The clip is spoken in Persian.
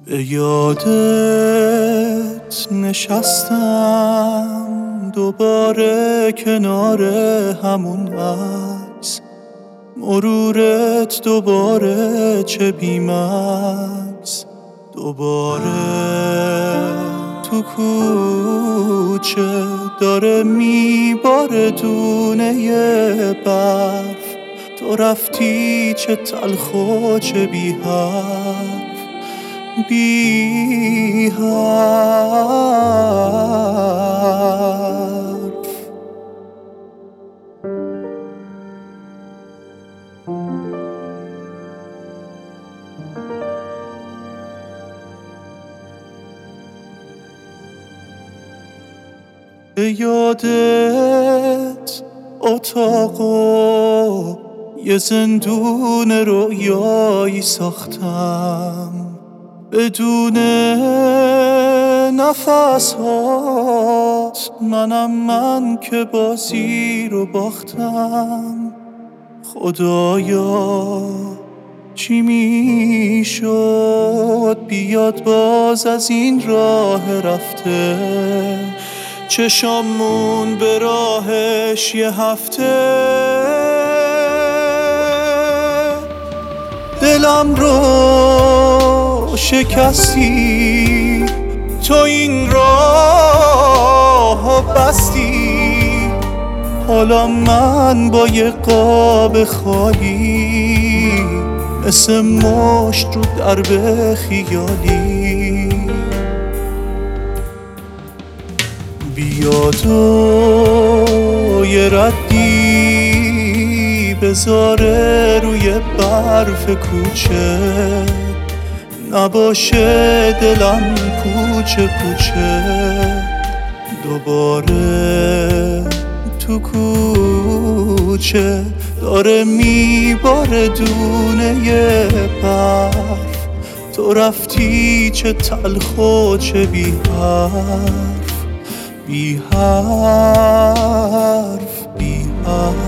به یادت نشستم دوباره کنار همون عکس، مرورت دوباره چه بی‌مکس، دوباره تو کوچه داره میباره دونه برف، تو رفتی چه تلخ و چه بی حرف، بی حرف. به یادت اتاقو یه زندون رویایی ساختم، بدون نفس هات منم من که بازی رو باختم. خدایا چی میشد بیاد باز از این راه رفته، چشامون به راهش یه هفته. دلم رو شکستی تو این راه بستی، حالا من با یه قاب خالی مثل مشت رو درب خیالی. بیاد و یه ردی بذاره روی برف کوچه، نباشه دلم کوچه کوچه، دوباره تو کوچه داره میباره دونه برف، تو رفتی چه تلخ و چه بی حرف، بی حرف بی حرف.